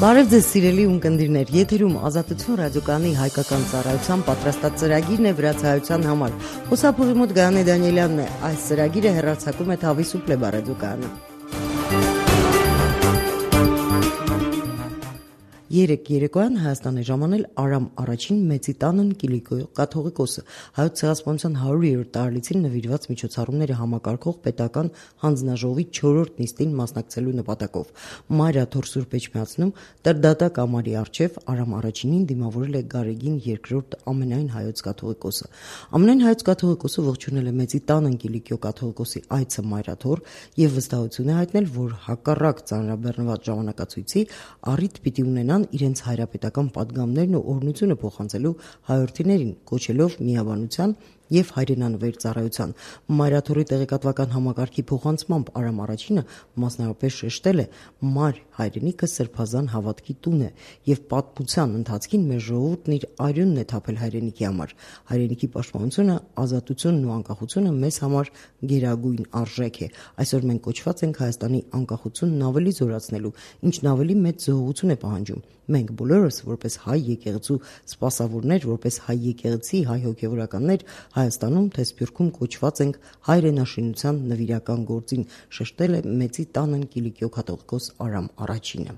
Բարև ձեզ սիրելի ունկնդիրներ, եթերում Ազատություն ռադիոկայանի հայկական ծառայության պատրաստած ծրագիրն է վրացայության համար։ Խոսափողի մոտ Գայանե Դանիելյանն է, այս ծրագիրը հեռարձակում է Թավիսուպլե ռադիոկայանը։ 3 երեկոյան Հայաստան է ժամանել Արամ առաջին մեծի տանն Կիլիկիո կաթողիկոսը հայոց ցեղասպանության 100-րդ տարելիցին նվիրված միջոցառումները համակարգող պետական հանձնաժողովի 4-րդ նիստին մասնակցելու նպատակով Մարիաթոր Սուրբ Էջմիածնում Տրդատա կամարի առջև Արամ առաջինին դիմավորել է Գարեգին II ամենայն հայոց կաթողիկոսը։ Ամենայն հայոց կաթողիկոսը ողջունել է մեծի տանն Կիլիկիո կաթողիկոսի այցը Մարիաթոր եւ վստահություն է հայտնել, որ հակառակ ծանրաբեռնված ժամանակացույցի առիթ պիտի ունենան իրենց հայրապետական պատգամներն ու օրհնությունը փոխանցելու հայրենիներին, կոչելով միաբանության եւ հայրենանվեր ծառայության։ Մարիաթորի տեղեկատվական համակարգի փոխանցմամբ Արամ առաջինը մասնավորապես շեշտել է մար հայրենիքը սրբազան հավատքի տուն է եւ պատմության ընթացքին մեր ժողովուրդն իր արյունն է թափել հայրենիքի համար։ Հայրենիքի պաշտպանությունը, ազատությունն ու անկախությունը մեզ համար գերագույն արժեք է։ Այսօր մենք կոչված ենք Հայաստանի անկախությունն ավելի զորացնելու, ինչն ավելի մեծ զոհություն է պահանջում։ Մենք բոլորս որպես հայ եկեղեցու սպասավորներ, որպես հայ եկեղեցի, հայ հոգևորականներ Հայաստանում թե Սփյուռքում կոչված ենք հայրենաշինության նվիրական գործին, շեշտել է մեծի տանն Կիլիկիո կաթողիկոս Արամ առաջինը։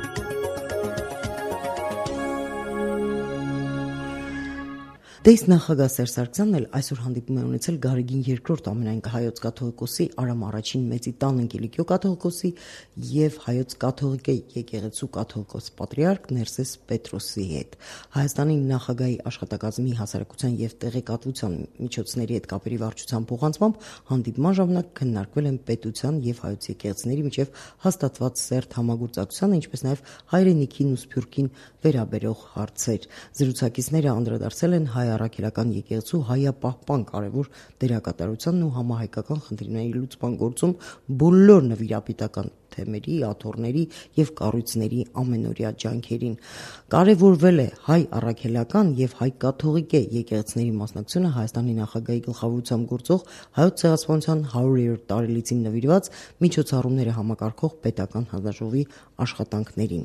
Դես նախագահ Սերժ Սարգսյանն էլ այսօր հանդիպում է ունեցել Գարեգին II ամենայն հայոց կաթողիկոսի Արամ առաջին մեծի տանն Կիլիկիո կաթողիկոսի եւ հայոց կաթողիկե եկեղեցու կաթողիկոս պատրիարք Ներսես Պետրոսի հետ։ Հայաստանի նախագահի աշխատակազմի հասարակության եւ տեղեկատվության միջոցների հետ կապերի վարչության փոխանցմամբ հանդիպման ժամանակ քննարկվել են պետության եւ հայոց եկեղեցիների միջև հաստատված սերտ համագործակցության, ինչպես նաեւ հայրենիքին ու Սփյուռքին վերաբերող հարցեր։ Զրուցակիցները անդրադարձել են հայ առաքելական եկեղեցու հայապահպան կարևոր դերակատարությանն ու համահայկական խնդիրների լուծման գործում բոլոր նվիրապետական թեմերի, աթոռների եւ կառույցների ամենօրյա ջանքերին։ Կարևորվել է հայ առաքելական եւ հայ կաթողիկե եկեղեցիների մասնակցությունը Հայաստանի նախագահի գլխավորությամբ գործող հայոց ցեղասպանության 100-րդ տարելիցին նվիրված միջոցառումները համակարգող պետական հանձնաժողովի աշխատանքներին։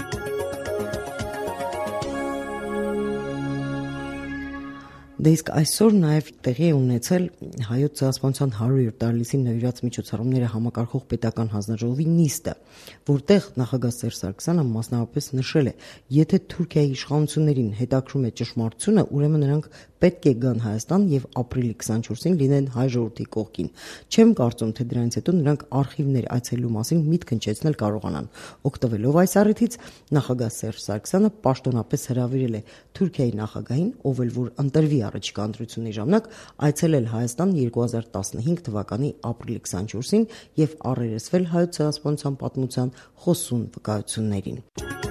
Դեսկ այսօր նաև տեղի է ունեցել հայոց ցեղասպանության 100-րդ տարելիցին նվիրված միջոցառումները համակարգող պետական հանձնաժողովի նիստը, որտեղ նախագահ Սերժ Սարգսյանը մասնավորապես նշել է, եթե Թուրքիայի իշխանություններին հետաքրում է ճշմարտությունը, ուրեմն նրանք պետք է գան Հայաստան եւ ապրիլի 24-ին լինեն հայ ժողովրդի կողքին։ Չեմ կարծում, թե դրանից հետո նրանք արխիվներ այցելելու մասին միտք հնչեցնել կարողանան։ Օգտվելով այս առիթից նախագահ Սերժ Սարգսյանը պաշտոնապես հրավիրել է Թուրքիայի նախագահին, ով էլ որ ընտրվի առաջիկա ընտրությունների ժամանակ այցելել Հայաստան 2015 թվականի ապրիլի 24-ին եւ առերեսվել հայոց ցեղասպանության պատմության խոսուն վկայություններին։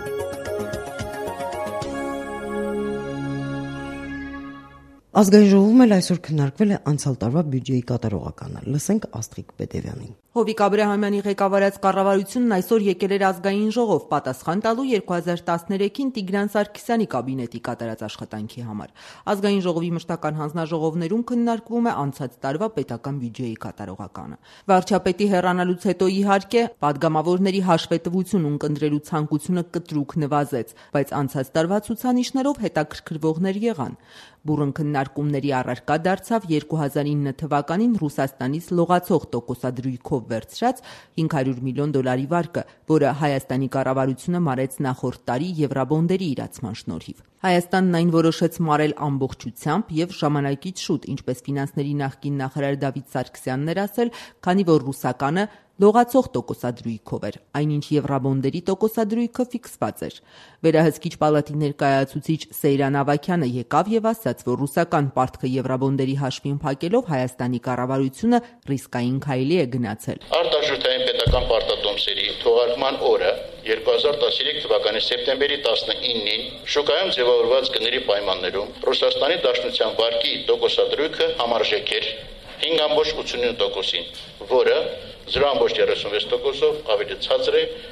Ազգային ժողովում էլ այսօր քննարկվել է անցյալ տարվա բյուջեի կատարողականը։ Լսենք Աստղիկ Պետևյանին։ Հովիկ Աբրահամյանի ղեկավարած կառավարությունն այսօր եկել էր ազգային ժողով պատասխան տալու 2013-ին Տիգրան Սարգսյանի կաբինետի կատարած աշխատանքի համար։ Ազգային ժողովի մշտական հանձնաժողովներում քննարկվում է անցած տարվա պետական բյուջեի կատարողականը։ Վարչապետի հեռանալուց հետո իհարկե падգամավորների հաշվետվություն ունկնդրելու ցանկությունը կտրուկ նվազեց, բայց անցած տարվա ցուցանիշներով հետաքրքրվողներ եղան։ Բուրըն քննարկումների առարկա դարձավ 2009 թվականին Ռուսաստանից լողացող տոկոսադրույքով վերցրած $500 միլիոն վարկը, որը Հայաստանի կառավարությունը մարեց նախորդ տարի եվրաբոնդերի իրացման շնորհիվ։ Հայաստանն այն որոշեց մարել ամբողջությամբ եւ ժամանակից շուտ, ինչպես ֆինանսների նախկին նախարար Դավիթ Սարգսյանն էր ասել, քանի որ ռուսականը լողացող տոկոսադրույքով էր, այնինչ եվրաբոնդերի տոկոսադրույքը ֆիքսված էր։ Վերահսկիչ պալատի ներկայացուցիչ Սեյրան Ավագյանը եկավ եւ ասաց, որ ռուսական պարտքը եվրաբոնդերի հաշվին փակելով Հայաստանի կառավարությունը ռիսկային քայլի է գնացել։ Արտաշուտային պետական պարտատոմսերի թողարկման օրը 2013 թվականի սեպտեմբերի 19-ին շուկայում ձևավորված գների պայմաններում Ռուսաստանի Դաշնության վարկի տոկոսադրույքը համարժեք էր 5.89%-ին, որը 0.36%-ով ավելի ցածր է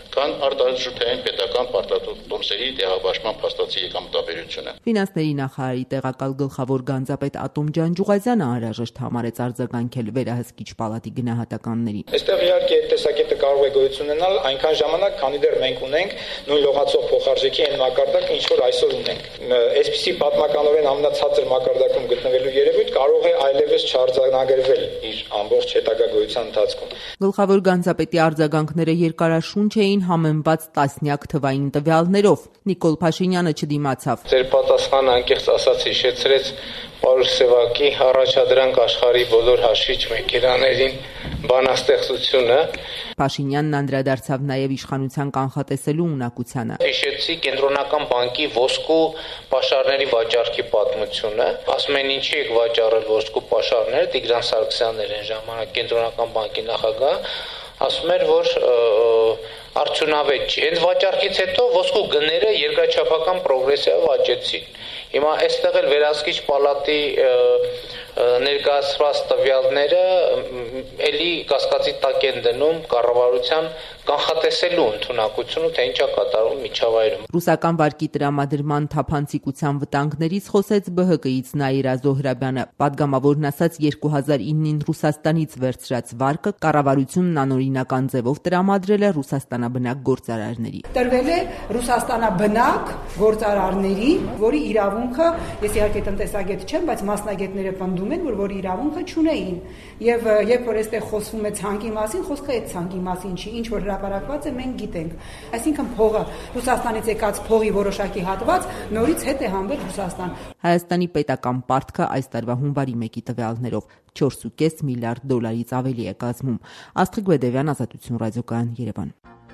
քան արտադրության պետական պարտատոմսերի տեղաբաշխման փաստացի եկամտաբերությունը։ Ֆինանսների նախարարի տեղակալ գլխավոր գանձապետ Ատոմ Ջանջուղազյանը անհրաժեշտ համարեց արձագանքել վերահսկիչ պալատի գնահատականներին։ Այստեղ իհարկե այդ տեսակետը կարող է գոյություն ունենալ այնքան ժամանակ, քանի դեռ մենք ունենք նույն լողացող փոխարժեքի այն մակարդակը, ինչ որ այսօր ունենք։ Այսպիսի պատմականորեն ամենացածր մակարդակում գտնվելու երևույթ կարող է այլևս չարձանագրվել իր ամբողջ հետագա գոյության ընթացքում։ Գլխավոր գանձապետի արձագանքները երկարաշունչ էին համեմված տասնյակ թվային տվյալներով։ Նիկոլ Փաշինյանը չդիմացավ։ Ձեր պատասխանը անկեղծ ասած հիշեցրեց Պարուս Սևակի առաջադրանք աշխարհի բոլոր հաշիչ մեքենաներին բանաստեղծությունը։ Փաշինյանն անդրադարձավ նաև իշխանության կանխատեսելու ունակությանը։ Հիշեցի կենտրոնական բանկի ոսկու պաշարների վաճառքի պատմությունը։ Ասում են ինչի եք վաճառել ոսկու պաշարները, Տիգրան Սարգսյանն էր այն ժամանակ կենտրոնական բանկի նախագահ, ասում էր, որ արդյունավետ չի։ Այդ վաճառքից հետո ոսկու գները երկրաչափական պրոգրեսիվ աճեցին։ Հիմա այստեղ էլ վերահսկիչ պալատի ներկայացված տվյալները էլի կասկածի տակ են դնում կառավարության կանխատեսելու ընդունակությունը, թե ինչ է կատարվում միջավայրում։ Ռուսական վարկի տրամադրման թափանցիկության վտանգներից խոսեց ԲՀԿ-ից Նաիրա Զոհրաբյանը։ Պատգամավորն ասաց 2009-ին Ռուսաստանից վերցրած վարկը կառավարությունն անօրինական ձևով տրամադրել է ռուսաստանաբնակ գործարարների։ Տրվել է ռուսաստանաբնակ գործարարների, որի իրավունքը, ես իհարկե տնտեսագետ չեմ, բայց մասնագետները պնդում են, որ իրավունքը չունեին։ Եվ երբ որ այստեղ խոսվում է ցանկի մասին, խոսքը այդ ցանկի մասին չի, ինչ որ հրապարակված է, մենք գիտենք։ Այսինքն փողը Ռուսաստանից եկած փողի որոշակի հատված նորից հետ է հանվել Ռուսաստան։ Հայաստանի պետական պարտքը այս տարվա հունվարի 1-ի տվյալներով 4.5 միլիարդ դոլարից ավելի է կազմում։ Աստղիկ Բեդևյան, Ազատություն ռադիոկայան, Երևան։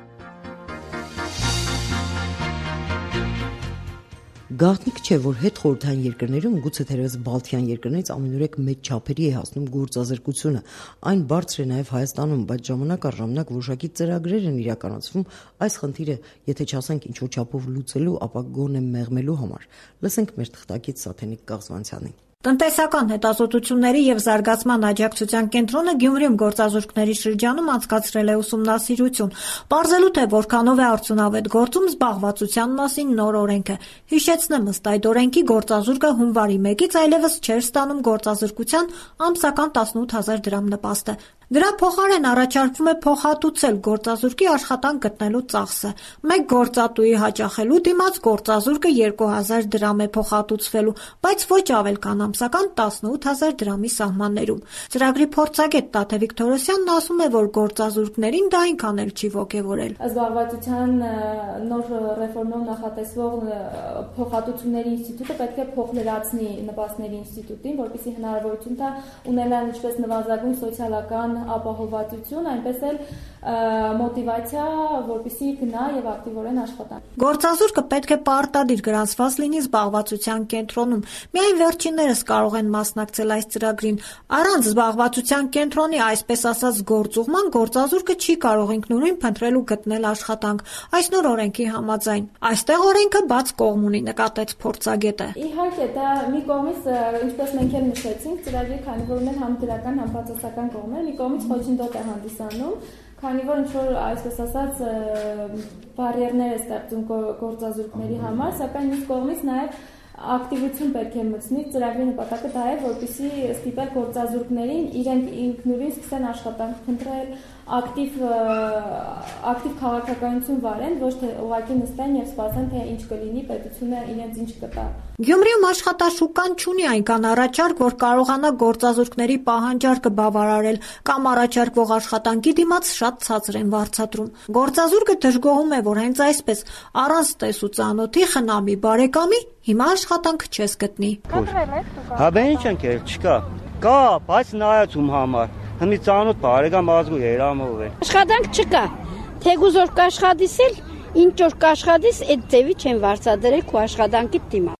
Գաղտնիք չէ, որ հետխորհրդային երկրներում, գուցե թերևս Բալթյան երկրներից ամենուրեք մեծ չափերի է հասնում գործազրկությունը։ Այն բարձր է նաև Հայաստանում, բայց ժամանակ առ ժամանակ որոշակի ծրագրեր են իրականացվում այս խնդիրը, եթե չասենք ինչ-որ չափով լուծելու, ապա գոնե մեղմելու համար։ Լսենք մեր թղթակից Սաթենիկ Կաղզվանցյանին։ Տնտեսական հետազոտությունների և զարգացման աջակցության կենտրոնը Գյումրիում գործազուրկների շրջանում անցկացրել է ուսումնասիրություն, պարզելու թե որքանով է արդյունավետ գործում զբաղվածության մասին նոր օրենքը։ Հիշեցնեմ, ըստ այդ օրենքի գործազուրկը հունվարի 1-ից այլևս չէր ստանում գործազրկության ամսական 18,000 դրամ նպաստը։ Դրա փոխարեն առաջարկվում է փոխհատուցել գործազուրկի աշխատանք գտնելու ծախսը։ Մեկ գործատուի հաճախելու դիմաց գործազուրկը 2,000 դրամ է փոխհատուցվելու, բայց ոչ ավել քան ամսական 18,000 դրամի սահմաններում։ Ծրագրի փորձագետ Տաթև Վիկտորոսյանն ասում է, որ գործազուրկներին դա այնքան էլ չի ոգևորել։ Զբաղվածության նոր ռեֆորմով նախատեսվող փոխհատուցումների ինստիտուտը պետք է փոխլրացնի նպաստների ինստիտուտին, որպեսզի հնարավորություն տա ունենալ ինչպես նվազագույն սոցիալական ապահովվածություն, այնպես էլ մոտիվացիա, որպեսզի գնա եւ ակտիվորեն աշխատանք։ Գործազուրկը պետք է պարտադիր գրանցված լինի զբաղվածության կենտրոնում։ Միայն վերջիններս կարող են մասնակցել այս ծրագրին։ Առանց զբաղվածության կենտրոնի, այսպես ասած, գործուղման գործազուրկը չի կարող ինքնուրույն փնտրել ու գտնել աշխատանք։ Այս նոր օրենքի համաձայն այստեղ օրենքը բաց կողմ ունի, նկատեց փորձագետը։ Իհարկե, դա մի կողմից, ինչպես մենք էլ նշեցինք, ծրագրի քանի որ ունեն համ դրական, համ բացասական կողմեր, մի կողմից խոչընդոտ է հանդիսանում, քանի որ ինչ-որ, այսպես ասած, բարիերներ է ստեղծում գործազուրկների համար, սակայն մյուս կողմից նաև ակտիվություն պետք է մտցնի։ Ծրագրի նպատակը դա է, որպեսզի ստիպել գործազուրկներին իրենք ինքնուրույն սկսեն աշխատանք փնտրել, ակտիվ քաղաքականություն վարեն, ոչ թե ուղղակի նստեն եւ սպասեն, թե ինչ կլինի, պետությունը իրենց ինչ կտա։ Գյումրիում աշխատաշուկան չունի այնքան առաջարկ, որ կարողանա գործազուրկների պահանջարկը բավարարել կամ առաջարկվող աշխատանքի դիմաց շատ ցածր են վարձատրում։ Գործազուրկը դժգոհում է, որ հենց այսպես առանց տեսու ծանոթի խնամի բարեկամի հիմա աշխատանք չես գտնի։ Հա բե ինչ ենք էլ չկա։ Կա, բայց նայածում համար։ Հմի ծանոթ բարեկամ ազգու երամով է։ Աշխատանք չկա։ Թեկուզ որ կաշխատիս էլ ինչ որ կաշխատիս այդ ձևի չեն վարձատրել քո աշխատանքի դիմաց։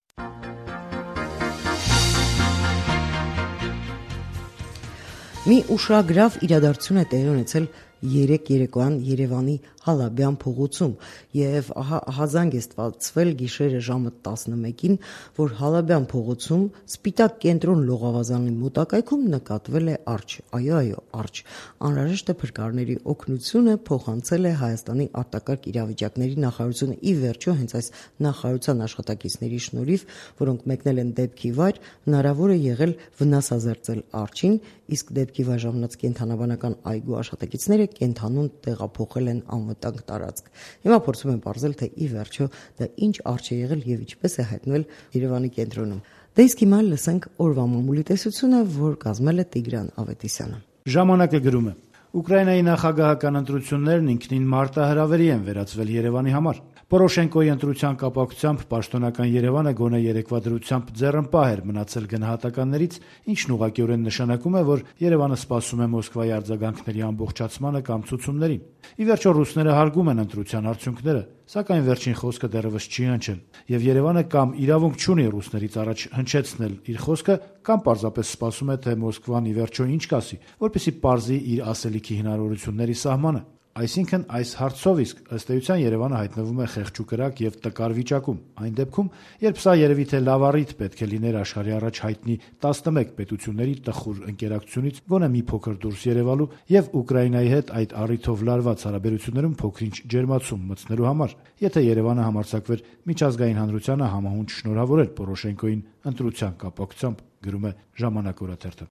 Մի ուշագրավ իրադարձություն է տեղի ունեցել 3 երեկոյան Երևանի Հալաբյան փողոցում եւ հազանգ է ստացվել գիշերը ժամը 11-ին, որ Հալաբյան փողոցում Սպիտակ կենտրոն լողավազանի մոտակայքում նկատվել է արջ։ Այո, արջ։ Անհրաժեշտ է փրկարների օգնությունը փոխանցել է Հայաստանի արտակարգ իրավիճակների նախարարությունը։ Ի վերջո հենց այս նախարարության աշխատակիցների շնորհիվ, որոնք մեկնել են դեպքի վայր, հնարավոր է եղել վնասազերծել արջին, իսկ դեպքի վայր ժամանած կենդանաբանական այգու աշխատակիցները կենդանուն տեղափոխել են անվտանգ տարածք։ Հիմա փորձում են պարզել, թե ի վերջո դա ինչ արջ է եղել եւ ինչպես է հայտնվել Երևանի կենտրոնում։ Դե իսկ հիմա լսենք օրվա մամուլի տեսությունը, որ կազմել է Տիգրան Ավետիսյանը։ Ժամանակը գրում է. Ուկրաինայի նախագահական ընտրություններն ինքնին մարտահրավերի են վերածվել Երևանի համար։ Պորոշենկոյի ընտրության կապակցությամբ պաշտոնական Երևանը գոնե երեկվա դրությամբ ձեռնպահ էր մնացել գնահատականներից, ինչն ուղղակիորեն նշանակում է, որ Երևանը սպասում է Մոսկվայի արձագանքների ամբողջացմանը կամ ցուցումներին։ Ի վերջո ռուսները հարգում են ընտրության արդյունքները, սակայն վերջին խոսքը դեռևս չի հնչել, եւ Երևանը կամ իրավունք չունի ռուսներից առաջ հնչեցնել իր խոսքը, կամ պարզապես սպասում է, թե Մոսկվան ի վերջո ինչ կասի, որպեսզի պարզի իր ասելիքի հնարավորությունների սահմանը։ Այսինքն այս հարցով իսկ ըստ էության Երևանը հայտնվում է խեղճուկրակ եւ տկար վիճակում։ Այն դեպքում, երբ սա երևի թե լավ առիթ պետք է լիներ աշխարհի առաջ հայտնի 11 պետությունների տխուր ընկերակցությունից գոնե մի փոքր դուրս երևալու եւ Ուկրաինայի հետ այդ առիթով լարված հարաբերություններում փոքրինչ ջերմացում մտցնելու համար, եթե Երևանը համարձակվեր միջազգային հանրությանը համահունչ շնորհավորել Պորոշենկոյին ընտրության կապակցությամբ, գրում է Ժամանակ օրաթերթը։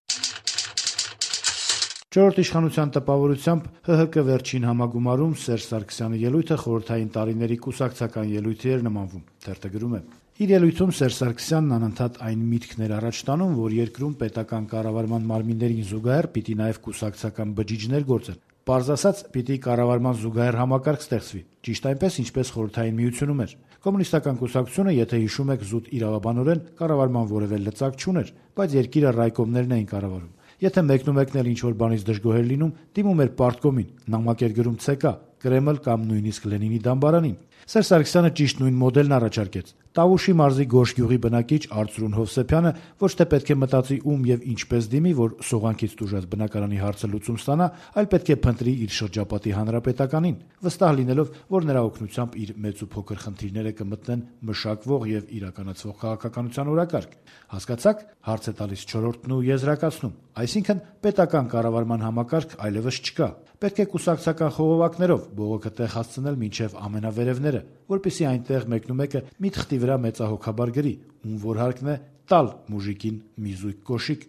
Չորրորդ իշխանության տպավորությամբ ՀՀԿ վերջին համագումարում Սերժ Սարգսյանի ելույթը խորհրդային տարիների կուսակցական ելույթի էր նմանվում, թերթը գրում է։ Իր ելույթում Սերժ Սարգսյանն անընդհատ այն միտքն էր առաջ տանում, որ երկրում պետական կառավարման մարմիններին զուգահեռ պիտի նաև կուսակցական բջիջներ գործեն։ Պարզ ասած, պիտի կառավարման զուգահեռ համակարգ ստեղծվի, ճիշտ այնպես, ինչպես խորհրդային միությունում էր։ Կոմունիստական կուսակցությունը, եթե հիշում եք, զուտ իրավաբանորեն կառավարման որևէ լծակ չուներ, բայց երկիրը ռայկոմներն էին կառավարում։ Եթե մեկնումեկն էլ ինչ-որ բանից դժգոհեր լինում, դիմում էր պարտկոմին, նամակ էր գրում ՑԿ, Կրեմլ կամ նույնիսկ Լենինի դամբարանին։ Սերժ Սարգսյանը ճիշտ նույն մոդելն առաջարկեց։ Տավուշի մարզի Գորշ գյուղի բնակիչ Արծրուն Հովսեփյանը ոչ թե պետք է մտածի ում եւ ինչպես դիմի, որ սողանքից տուժած բնակարանի հարցը լուծում ստանա, այլ պետք է փնտրի իր շրջապատի հանրապետականին, վստահ լինելով, որ նրա օգնությամբ իր մեծ ու փոքր խնդիրները կմտնեն մշակվող եւ իրականացվող քաղաքականության օրակարգ։ Հասկացաք, հարց է տալիս 4-րդն ու եզրակացնում։ Այսինքն պետական կառավարման համակարգ այլևս չկա։ Պետք է կուսակցական խողովակներով բողոքը տեղ հասցնել մինչև ամենավերևները, որպեսզի այնտեղ մեկնումեկը մի թղթի վրա մեծահոգաբար գրի, ում որ հարկն է տալ մուժիկին մի զույգ կոշիկ։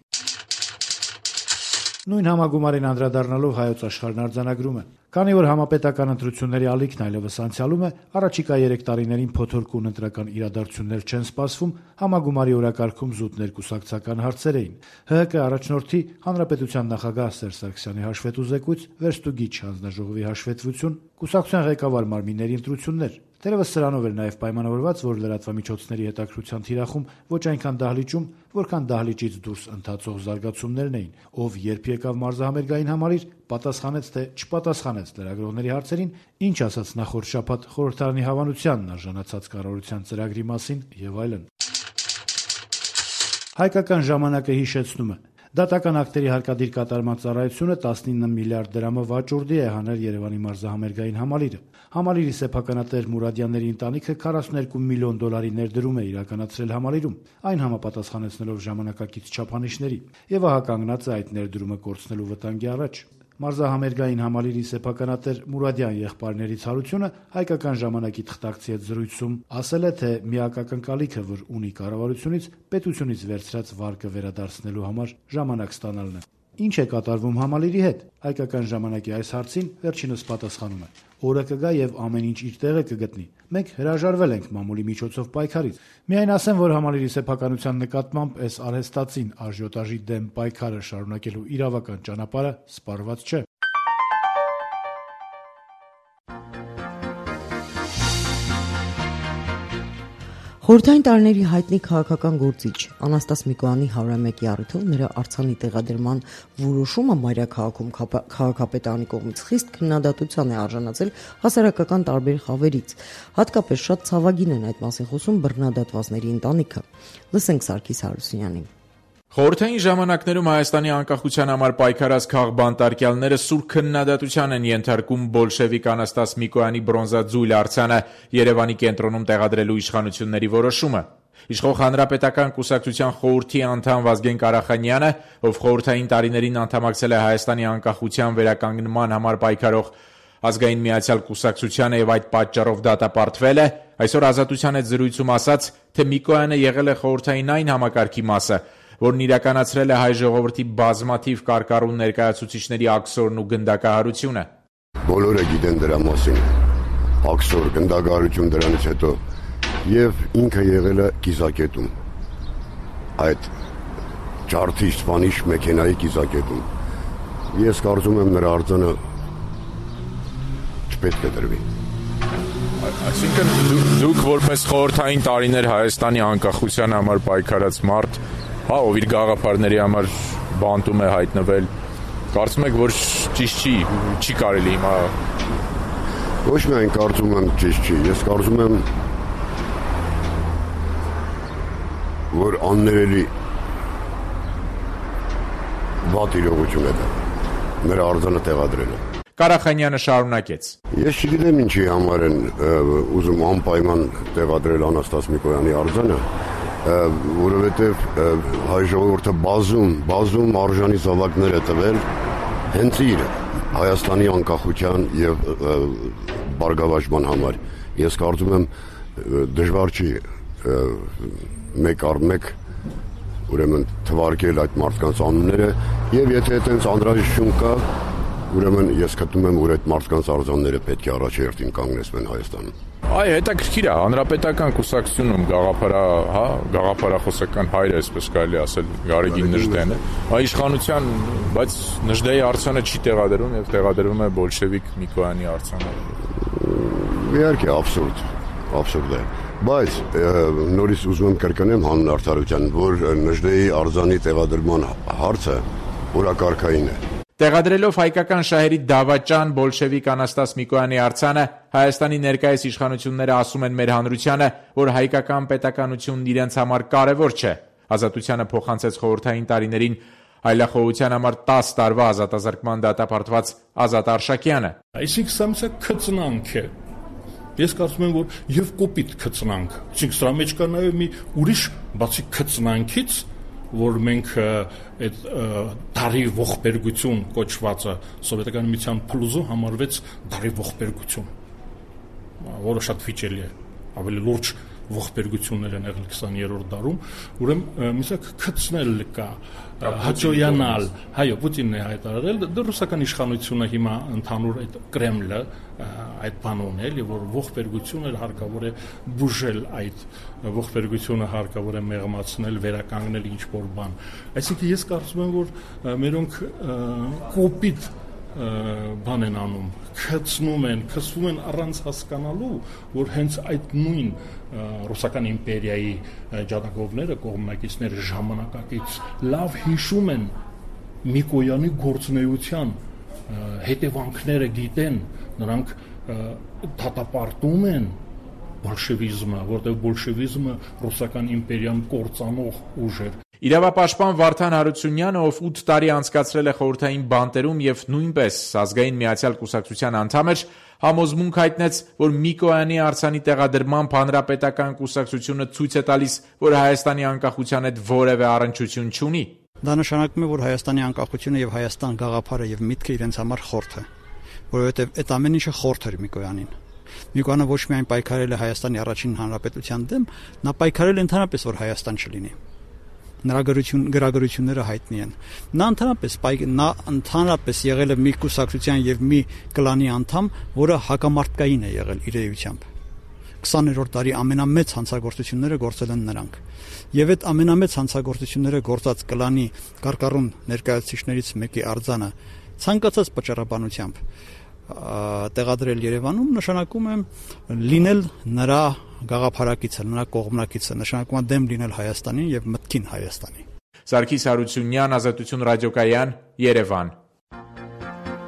Նույն համագումարին անդրադառնալով Հայոց Աշխարհն արձանագրում է. Քանի որ համապետական ընտրությունների ալիքն այլևս անցյալում է, առաջիկա 3 տարիներին փոթորկուն ընտրական իրադարձություններ չեն սպասվում, համագումարի օրակարգում զուտ ներկուսակցական հարցեր էին։ ՀՀԿ առաջնորդի հանրապետության նախագահ Սերժ Սարգսյանի հաշվետուզեկույց, վերստուգիչ հանձնաժողովի հաշվետվություն, կուսակցության ղեկավար մարմինների ընտրություններ։ Դերևս սրանով էր նաև պայմանավորված, որ լրատվամիջոցների հետաքրության թիրախում ոչ այնքան դահլիճում, որքան դահլիճից դուրս ընթացող զարգացումներն էին, ով երբ եկավ մարզահամերգային համալիր, պատասխանեց թե չպատասխանեց լրագրողների հարցերին, ինչ ասաց նախորդ շաբաթ խորհրդարանի հավանությանն արժանացած կառավարության ծրագրի մասին եւ այլն։ Հայկական ժամանակը հիշեցնում է. Դատական ակտերի հարկադիր կատարման ծառայությունը 19 միլիարդ դրամը վաճառդի է հանել Երևանի մարզահամերգային համալիրը։ Համալիրի սեփականատեր Մուրադյանների ընտանիքը 42 միլիոն դոլարի ներդրում է իրականացրել համալիրում, այն համապատասխանեցնելով ժամանակակից չափանիշների, եւ ահա կանգնած է այդ ներդրումը կորցնելու վտանգի առաջ։ Մարզահամերգային համալիրի սեփականատեր Մուրադյան եղբայրների ցարությունը հայկական ժամանակի թղթակցի հետ զրույցում ասել է, թե միակակնկալիքը, որ ունի կառավարությունից, պետությունից վերցրած վարկը վերադարձնելու համար ժամանակ ստանալն է։ Ինչ է կատարվում համալիրի հետ։ Հայկական ժամանակի այս հարցին վերջինս պատասխանում է. օրը կգա եւ ամեն ինչ իր տեղը կգտնի։ Մենք հրաժարվել ենք մամուլի միջոցով պայքարից։ Միայն ասեմ, որ համալիրի սեփականության նկատմամբ այս արհեստացին աժիոտաժի դեմ պայքարը շարունակելու իրավական ճանապարհը սպառված չէ։ Խորհրդային տարիների հայտնի քաղաքական գործիչ Անաստաս Միկոյանի 101-ի առիթով նրա արձանի տեղադրման որոշումը մայրաքաղաքում քաղաքապետարանի կողմից խիստ քննադատության է արժանացել հասարակական տարբեր խավերից։ Հատկապես շատ ցավագին են այդ մասին խոսում բռնադատվածների ընտանիքը։ Լսենք Սարգիս Հարությունյանին։ Խորհրդային ժամանակներում Հայաստանի անկախության համար պայքարած քաղբանտարկյալները սուր քննադատության են ենթարկում բոլշևիկ Անաստաս Միկոյանի բրոնզաձույլ արձանը Երևանի կենտրոնում տեղադրելու իշխանությունների որոշումը։ Իշխող Հանրապետական կուսակցության խորհրդի անդամ Վազգեն Կարախանյանը, ով խորհրդային տարիներին անդամակցել է Հայաստանի անկախության վերականգնման համար պայքարող Ազգային միացյալ կուսակցությանը եւ այդ պատճառով դատապարտվել է, այսօր Ազատության հետ զրույցում ասաց, թե Միկոյանը եղել է խորհրդային այն համակարգի մասը, որն իրականացրել է հայ ժողովրդի բազմաթիվ կարկառուն ներկայացուցիչների աքսորն ու գնդակահարությունը։ Բոլորը գիտեն դրա մասին։ Աքսոր, գնդակահարություն դրանից հետո եւ ինքը եղել է կիզակետում։ Այդ ջարդի սպանիչ մեքենայի կիզակետում։ Ես կարծում եմ նրա արձանը չպետք է դրվի։ Այսինքն դուք որպես խորհրդային տարիներ Հայաստանի անկախության համար պայքարած մարդ, ով իր գաղափարների համար բանտում է հայտնվել, կարծում եք, որ ճիշտ չի կարելի հիմա։ Ոչ միայն կարծում եմ ճիշտ չի, ես կարծում եմ, որ աններելի վատ իրողություն է դա, նրա արձանը տեղադրելը։ Կարախանյանը շարունակեց. Ես չգիտեմ ինչի համար են ուզում անպայման տեղադրել Անաստաս Միկոյանի արձանը, որովհետև հայ ժողովուրդը բազում արժանի զավակներ է տվել հենց իր Հայաստանի անկախության եւ բարգավաճման համար։ Ես կարծում եմ դժվար չի մեկ առ մեկ ուրեմն թվարկել այդ մարդկանց անունները եւ եթե այդպես անհրաժեշտություն կա, ուրեմն ես գտնում եմ, որ այդ մարդկանց արձանները պետք է առաջերտին կանգնեցվեն Հայաստանում։ Այ հետաքրքիր է, Հանրապետական կուսակցությունում գաղափարախոսական հայրը, այսպես կարելի ասել, Գարեգին Նժդենը, իշխանության, բայց Նժդեի արձանը չի տեղադրում եւ տեղադրվում է բոլշևիկ Միկոյանի արձանը։ Իհարկե աբսուրդ է։ Բայց նորից ուզում եմ կրկնեմ հանուն արդարության, որ Նժդեի արձանի տեղադրման հարցը օրակարգային է։ Տեղադրելով հայկական շահերի դավաճան բոլշևիկ Անաստաս Միկոյանի արձանը, Հայաստանի ներկայիս իշխանությունները ասում են մեր հանրությանը, որ հայկական պետականությունն իրենց համար կարևոր չէ։ Ազատությանը փոխանցեց խորհրդային տարիներին այլախոհության համար 10 տարվա ազատազրկման դատապարտված Ազատ Արշակյանը։ Այսինքն սա մի քծնանք է։ Ես կարծում եմ, որ եւ կոպիտ քծնանք։ Այսինքն սրա մեջ կա նաեւ մի ուրիշ բացի քծնանքից, որ մենք այդ դարի ողբերգություն կոչվածը սովետական միության փլուզում համարվեց դարի ողբերգություն, որը շատ վիճելի է, ավելի լուրջ ողբերգություններ են եղել 20-րդ դարում, ուրեմն միսակ քծնել կա, հաջողանալ, հայո Պուտինն է հայտարարել, դա ռուսական իշխանությունը հիմա ընդհանուր այդ Կրեմլը այդ բան ունել, եւ որ ողբերգությունը հարկավոր է բուժել այդ ողբերգությունը հարկավոր է մեղմացնել, վերականգնել ինչ որ բան։ Այսինքն ես կարծում եմ, որ մերոնք կոպիտ բան են անում, քծվում են առանց հասկանալու, որ հենց այդ նույն ռուսական իմպերիայի ջանագովները, կողմնակիցները ժամանակակից լավ հիշում են Միկոյանի գործունեության հետևանքները գիտեն, նրանք դատապարտում են բոլշևիզմը, որտեղ բոլշևիզմը ռուսական իմպերիան կործանող ուժ էր։ Իրավապաշտպան Վարդան Հարությունյանը, ով 8 տարի անցկացրել է խորհրդային բանտերում եւ նույնպես Ազգային միացյալ կուսակցության անդամ էր, համոզմունք հայտնեց, որ Միկոյանի արձանի տեղադրմամբ Հանրապետական կուսակցությունը ցույց է տալիս, որ Հայաստանի անկախության հետ որևէ առնչություն չունի։ Դա նշանակում է, որ Հայաստանի անկախությունը եւ Հայաստան գաղափարը եւ միտքը իրենց համար խորթ է, որովհետեւ այդ ամեն ինչը խորթ էր Միկոյանին։ Միկոյանը ոչ միայն պայքարել է Հայաստանի առաջին հանրապետության դեմ, նա պայքարել է ընդհանրապես, որ Հայաստան չլինի։ Նրա գրագրությունները հայտնի են։ Նա ընդհանրապես եղել է մի կուսակցության եւ մի կլանի անդամ, որը հակամարտկային է եղել իր էությամբ։ 20-րդ դարի ամենամեծ հանցագործությունները գործել են նրանք։ Եվ այդ ամենամեծ հանցագործությունները գործած կլանի կարկառուն ներկայացուցիչներից մեկի արձանը ցանկացած պատճառաբանությամբ տեղադրել Երևանում նշանակում է լինել նրա գաղափարակիցը, նրա կողմնակիցը, նշանակում է դեմ լինել Հայաստանին եւ մտքին Հայաստանի։ Սարգիս Հարությունյան, Ազատություն ռադիոկայան, Երևան։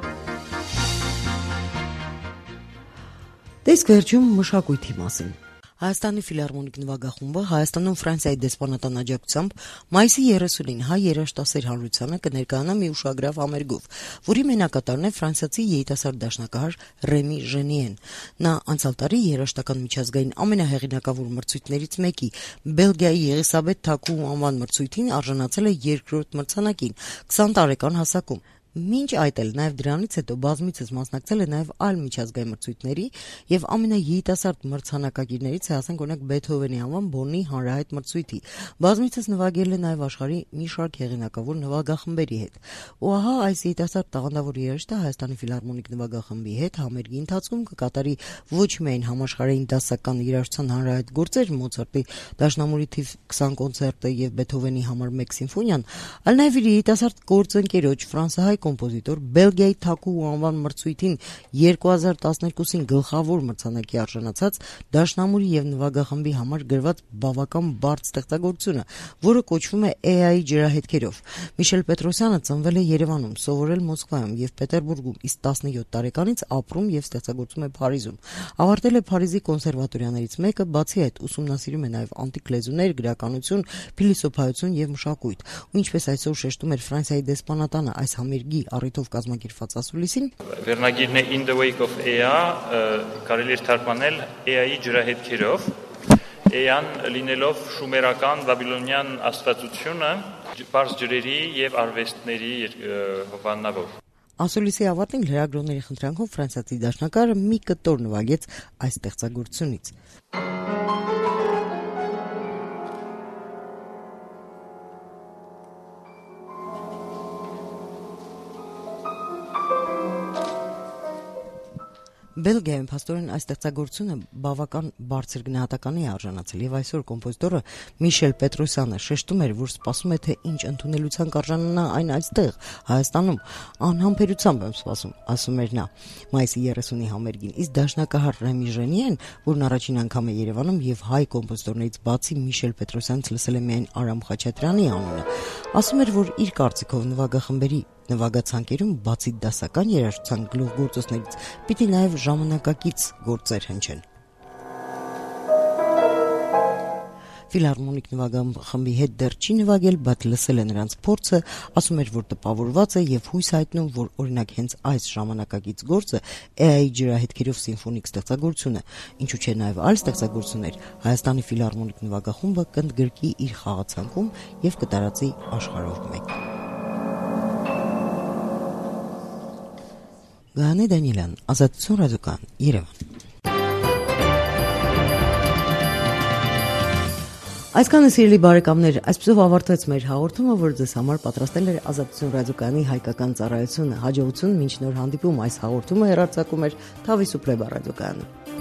Տեսք վերջում մշակույթի մասին։ Հայաստանի ֆիլհարմոնիկ նվագախումբը Հայաստանում Ֆրանսիայի դեսպանատան աջակցությամբ մայիսի 30-ին հայ երաժշտասեր հանրությանը կներկայանա մի ուշագրավ համերգով, որի մենակատարն է ֆրանսիացի երիտասարդ դաշնակահար Ռեմի Ժենիեն։ Նա անցյալ տարի երաժշտական միջազգային ամենահեղինակավոր մրցույթներից մեկի Բելգիայի Եղիսաբեթ Թակու անվան մրցույթին արժանացել է երկրորդ մրցանակին 20 տարեկան հասակում։ Մինչ այդ էլ նաև դրանից հետո բազմիցս մասնակցել է նաև այլ միջազգային մրցույթների եւ ամենաերիտասարդ մրցանակակիրներից ասենք օրինակ Բեթհովենի անվան Բոնի հանրահայտ մրցույթի։ Բազմիցս նվագել է նաև աշխարհի մի շարք հեղինակավոր նվագախմբերի հետ։ Ու ահա այս երիտասարդ տաղանդավոր երաժշտը Հայաստանի ֆիլհարմոնիկ նվագախմբի հետ համերգի ընթացքում կկատարի ոչ միայն համաշխարհային դասական երաժշտության հանրահայտ գործեր, Մոցարտի Դաշնամուրի թիվ 20 կոնցերտը եւ Բեթհովենի համար 1 սիմֆոնիան, այլ նաև իր երիտասարդ գործընկերոջ ֆրանսահայ կոմպոզիտոր Բելգիայի Թակու անվան մրցույթին 2012-ին գլխավոր մրցանակի արժանացած Դաշնամուրի եւ նվագախմբի համար գրված բավական բարդ ստեղծագործությունը, որը կոչվում է AI ջրահետքերով։ Միշել Պետրոսյանը ծնվել է Երևանում, սովորել Մոսկվայում եւ Պետերբուրգում, իսկ 17 տարեկանից ապրում եւ ստեղծագործում է Փարիզում։ Ավարտել է Փարիզի կոնսերվատորիաներից մեկը, բացի այդ ուսումնասիրում է նաեւ անտիկ լեզուներ, գրականություն, փիլիսոփայություն եւ մշակույթ։ Ու ինչպես այսօր շեշտում էր Ֆրանսիայի դեսպանատանը այս համերգի առիթով կազմակերպված ասուլիսին, վերնագիրն է In the Wake of Ea, կարելի է թարգմանել AI-ի ջրահետքերով։ AI-ն լինելով շումերական բաբիլոնյան աստվածությունը, բարձ ջրերի եւ արվեստների հովանավոր։ Ասուլիսի ավարտին լրագրողների խնդրանքով ֆրանսիացի դաշնակահարը մի կտոր նվագեց այս ստեղծագործությունից։ Բելգիայում փաստորեն այս ստեղծագործությունը բավական բարձր գնահատականի է արժանացել եւ այսօր կոմպոզիտորը Միշել Պետրոսյանը շեշտում էր, որ սպասում է թե ինչ ընդունելության կարժանանա այն այստեղ Հայաստանում, անհամբերությամբ եմ սպասում, ասում էր նա մայիսի 30-ի համերգին, իսկ դաշնակահար Ռեմի Ժենիեն, որն առաջին անգամ է Երևանում եւ հայ կոմպոզիտորներից բացի Միշել Պետրոսյանից լսել է միայն Արամ Խաչատրյանի անունը, ասում էր, որ իր կարծիքով նվագախմբերի նվագացանկերում բացի դասական երաժշտության գլուխգործոցներից պիտի նաև ժամանակակից գործեր հնչեն։ Ֆիլհարմոնիկ նվագախմբի հետ դեռ չի նվագել, բայց լսել է նրանց փորձը, ասում էր, որ տպավորված է եւ հույս հայտնում, որ օրինակ հենց այս ժամանակակից գործը AI ջրահետքերով սիմֆոնիկ ստեղծագործությունը, ինչու՞ չէ նաեւ այլ ստեղծագործություններ, Հայաստանի ֆիլհարմոնիկ նվագախումբը կընդգրկի իր խաղացանկում եւ կտարածի աշխարհով մեկ։ Գանե Դանիելյան, Ազատություն ռադիոկան, Երևան։ Այսքանը սիրելի բարեկամներ, այսպեսով ավարտվեց մեր հաղորդումը, որ ձեզ համար պատրաստել էր Ազատություն ռադիոկայանի հայկական ծառայությունը։ Հաջողություն մինչ նոր հանդիպում այս հաղորդումը հեռարձակում էր Թավի Սուպրեբա ռադիոկայանը։